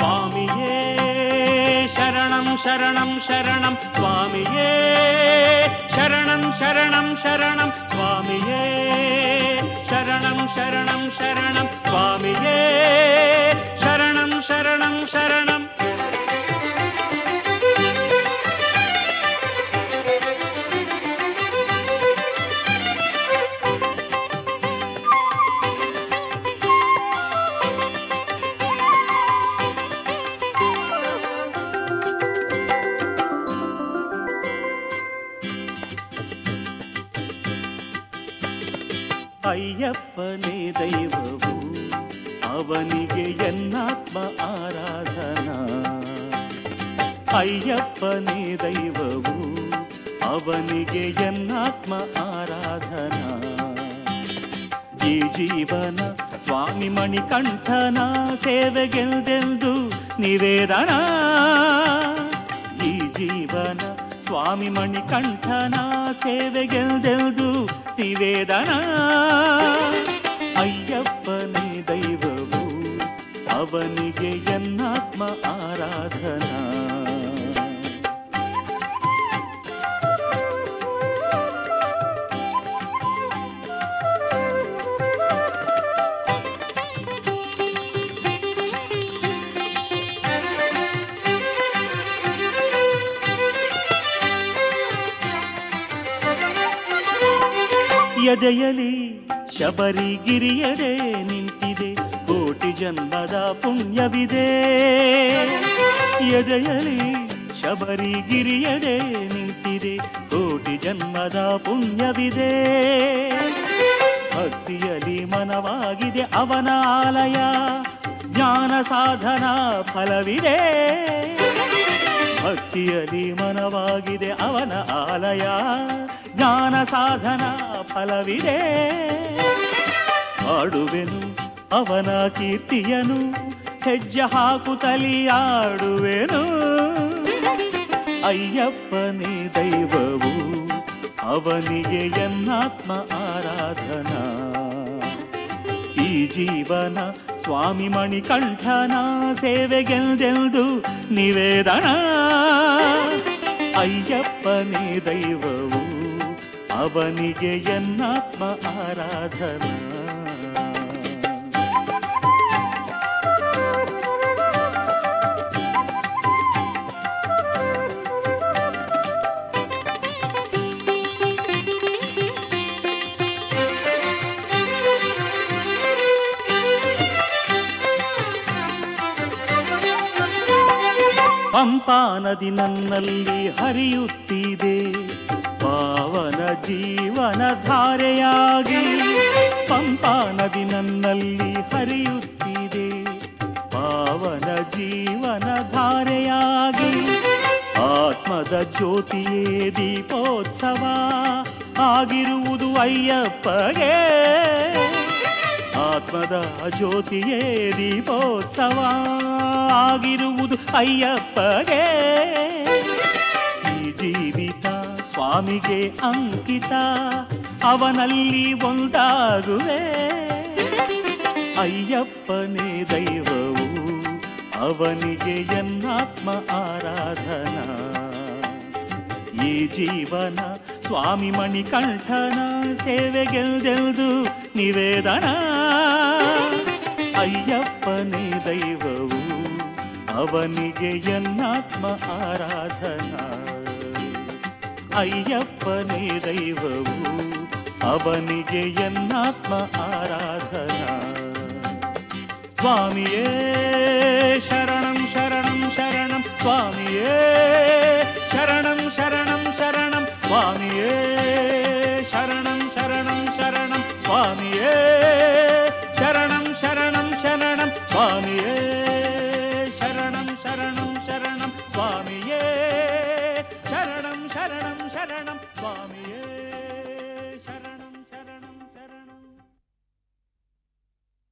ಸ್ವಾಮಿಯೇ ಶರಣಂ ಶರಣಂ ಶರಣಂ ಸ್ವಾಮಿಯೇ ಶರಣಂ ಶರಣಂ ಶರಣಂ ಸ್ವಾಮಿಯೇ ಶರಣಂ ಶರಣಂ ಶರಣಂ ಸ್ವಾಮಿಯೇ ಶರಣಂ ಶರಣಂ ಶರಣಂ. ಅಯ್ಯಪ್ಪನೇ ದೈವವು ಅವನಿಗೆ ಎನ್ನಾತ್ಮ ಆರಾಧನಾ. ಅಯ್ಯಪ್ಪನೇ ದೈವವು ಅವನಿಗೆ ಎನ್ನಾತ್ಮ ಆರಾಧನಾ. ಈ ಜೀವನ ಸ್ವಾಮಿ ಮಣಿಕಂಠನ ಸೇವೆಗೆಲ್ದೆಲ್ದು ನಿವೇದನ. ಈ ಜೀವನ ಸ್ವಾಮಿ ಮಣಿಕಂಠನ ಸೇವೆಗೆಲ್ದೆಲ್ದು ನಿವೇದನ. ಅಯ್ಯಪ್ಪನೇ ದೈವವು ಅವನಿಗೆ ಎನ್ನಾತ್ಮ ಆರಾಧನಾ. ಎದೆಯಲಿ ಶಬರಿಗಿರಿಯಡೆ ನಿಂತಿದೆ ಕೋಟಿ ಜನ್ಮದ ಪುಣ್ಯವಿದೆ. ಎದೆಯಲಿ ಶಬರಿಗಿರಿಯಡೆ ನಿಂತಿದೆ ಕೋಟಿ ಜನ್ಮದ ಪುಣ್ಯವಿದೆ. ಭಕ್ತಿಯಲ್ಲಿ ಮನವಾಗಿದೆ ಅವನ ಆಲಯ, ಜ್ಞಾನ ಸಾಧನ ಫಲವಿದೆ. ಭಕ್ತಿಯಲ್ಲಿ ಮನವಾಗಿದೆ ಅವನ ಆಲಯ, ಜ್ಞಾನ ಸಾಧನ ಫಲವಿದೆ. ಹಾಡುವೆನು ಅವನ ಕೀರ್ತಿಯನು, ಹೆಜ್ಜೆ ಹಾಕುತ್ತಲಿ ಆಡುವೆನು. ಅಯ್ಯಪ್ಪನೇ ದೈವವು ಅವನಿಗೆ ಎನ್ನಾತ್ಮ ಆರಾಧನಾ. ಈ ಜೀವನ ಸ್ವಾಮಿ ಮಣಿಕಂಠನ ಸೇವೆಗೆಲ್ದೆಲ್ದು ನಿವೇದನ. ಅಯ್ಯಪ್ಪನೇ ದೈವವು ಅವನಿಗೆ ಎನ್ನಾತ್ಮ ಆರಾಧನಾ. ಪಂಪಾ ನದಿ ನನ್ನಲ್ಲಿ ಹರಿಯುತ್ತಿದೆ ಪಾವನ ಜೀವನ ಧಾರೆಯಾಗಿ. ಪಂಪಾ ನದಿ ನನ್ನಲ್ಲಿ ಹರಿಯುತ್ತಿದೆ ಪಾವನ ಜೀವನ ಧಾರೆಯಾಗಿ. ಆತ್ಮದ ಜ್ಯೋತಿಯೇ ದೀಪೋತ್ಸವ ಆಗಿರುವುದು ಅಯ್ಯಪ್ಪಗೆ. ಆತ್ಮದ ಜ್ಯೋತಿಯೇ ದೀಪೋತ್ಸವ ಆಗಿರುವುದು ಅಯ್ಯಪ್ಪಗೆ. ಈ ಜೀವಿತ ಸ್ವಾಮಿಗೆ ಅಂಕಿತ, ಅವನಲ್ಲಿ ಒಂದಾಗುವೆ. ಅಯ್ಯಪ್ಪನೇ ದೈವವು ಅವನಿಗೆ ಎನ್ನಾತ್ಮ ಆರಾಧನಾ. ಈ ಜೀವನ ಸ್ವಾಮಿ ಮಣಿಕಂಠನ ಸೇವೆಗೆಲ್ದೆಲ್ದು ನಿವೇದನ. ಅಯ್ಯಪ್ಪನೇ ದೈವವು ಅವನಿಗೆ ಎನ್ನಾತ್ಮ ಆರಾಧನಾ. ಅಯ್ಯಪ್ಪನೇ ದೈವವು ಅವನಿಗೆ ಎನ್ನಾತ್ಮ ಆರಾಧನಾ. ಸ್ವಾಮಿಯೇ ಶರಣಂ ಶರಣಂ ಶರಣಂ ಸ್ವಾಮಿಯೇ